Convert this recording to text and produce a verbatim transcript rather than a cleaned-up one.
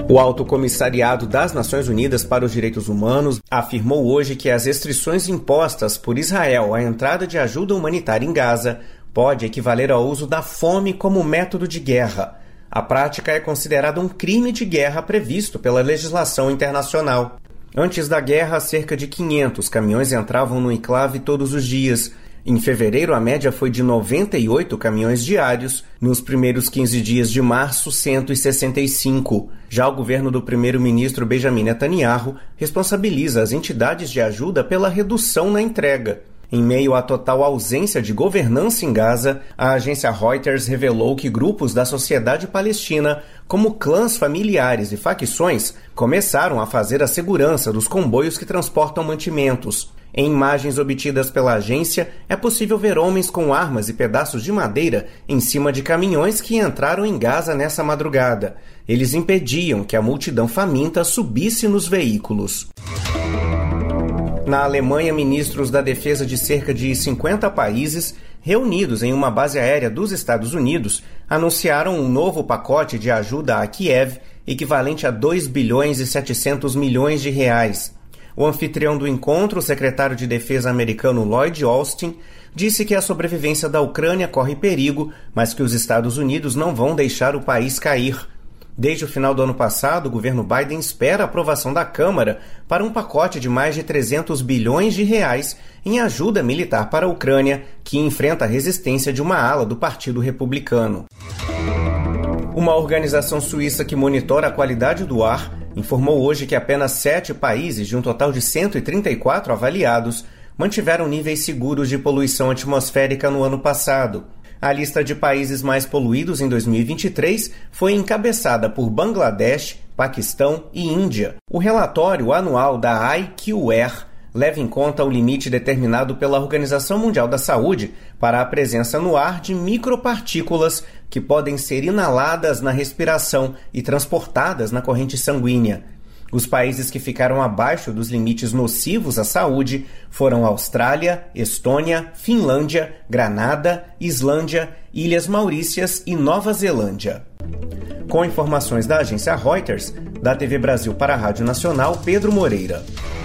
O Alto Comissariado das Nações Unidas para os Direitos Humanos afirmou hoje que as restrições impostas por Israel à entrada de ajuda humanitária em Gaza pode equivaler ao uso da fome como método de guerra. A prática é considerada um crime de guerra previsto pela legislação internacional. Antes da guerra, cerca de quinhentos caminhões entravam no enclave todos os dias. Em fevereiro, a média foi de noventa e oito caminhões diários. Nos primeiros quinze dias de março, cento e sessenta e cinco. Já o governo do primeiro-ministro Benjamin Netanyahu responsabiliza as entidades de ajuda pela redução na entrega. Em meio à total ausência de governança em Gaza, a agência Reuters revelou que grupos da sociedade palestina, como clãs familiares e facções, começaram a fazer a segurança dos comboios que transportam mantimentos. Em imagens obtidas pela agência, é possível ver homens com armas e pedaços de madeira em cima de caminhões que entraram em Gaza nessa madrugada. Eles impediam que a multidão faminta subisse nos veículos. Na Alemanha, ministros da defesa de cerca de cinquenta países, reunidos em uma base aérea dos Estados Unidos, anunciaram um novo pacote de ajuda a Kiev, equivalente a dois bilhões e setecentos milhões de reais. O anfitrião do encontro, o secretário de Defesa americano Lloyd Austin, disse que a sobrevivência da Ucrânia corre perigo, mas que os Estados Unidos não vão deixar o país cair. Desde o final do ano passado, o governo Biden espera a aprovação da Câmara para um pacote de mais de trezentos bilhões de reais em ajuda militar para a Ucrânia, que enfrenta a resistência de uma ala do Partido Republicano. Uma organização suíça que monitora a qualidade do ar informou hoje que apenas sete países, de um total de cento e trinta e quatro avaliados, mantiveram níveis seguros de poluição atmosférica no ano passado. A lista de países mais poluídos em dois mil e vinte e três foi encabeçada por Bangladesh, Paquistão e Índia. O relatório anual da I Q R leva em conta o limite determinado pela Organização Mundial da Saúde para a presença no ar de micropartículas que podem ser inaladas na respiração e transportadas na corrente sanguínea. Os países que ficaram abaixo dos limites nocivos à saúde foram Austrália, Estônia, Finlândia, Granada, Islândia, Ilhas Maurícias e Nova Zelândia. Com informações da agência Reuters, da T V Brasil para a Rádio Nacional, Pedro Moreira.